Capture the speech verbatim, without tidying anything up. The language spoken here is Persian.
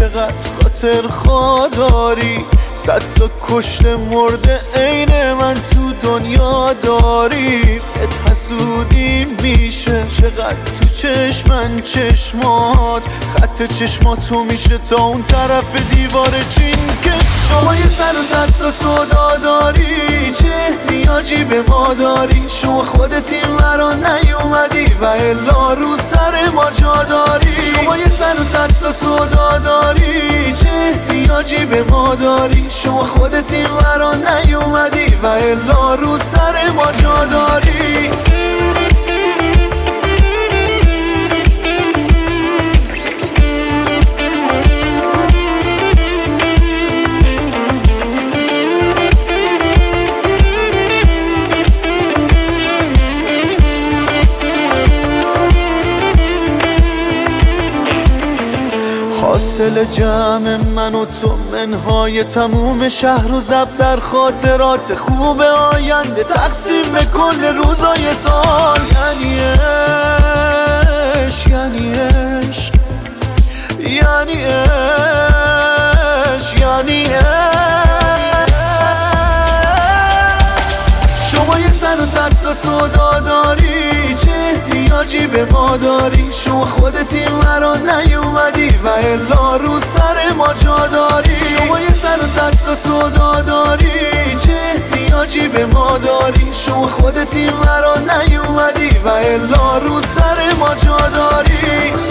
چقدر خاطر خواه داری، صد تا کشته مرده عین من تو دنیا داری. بهت حسودی میشه چقدر تو چشمن چشمات، خط چشماتو میشه تا اون طرف دیوار چین که شما یه سر و صد تا سودا داری، چه احتیاجی به ما داری؟ شما خودت این ورا نیومدی و الا رو سر ما جا داری. شما یه سر و صد تا سودا داری، چه احتیاجی به ما داری؟ شما خودت این ورا نیومدی و الا رو سر ما جا داری. حاصل جمع من و تو منهای تموم شهر و زب در خاطرات خوب آینده، تقسیم به کل روزای سال. یعنی عشق، یعنی عشق، یعنی عشق، یعنی عشق. شما یه سر و صد تا سودا داری، چه احتیاجی به ما داری؟ شما خودت این ورا نیومدی و الا رو سر ما جا داری. شما یه سر و صد تا سودا داری، چه احتیاجی به ما داری؟ شما خودت این ورا نیومدی و الا رو سر ما جا داری.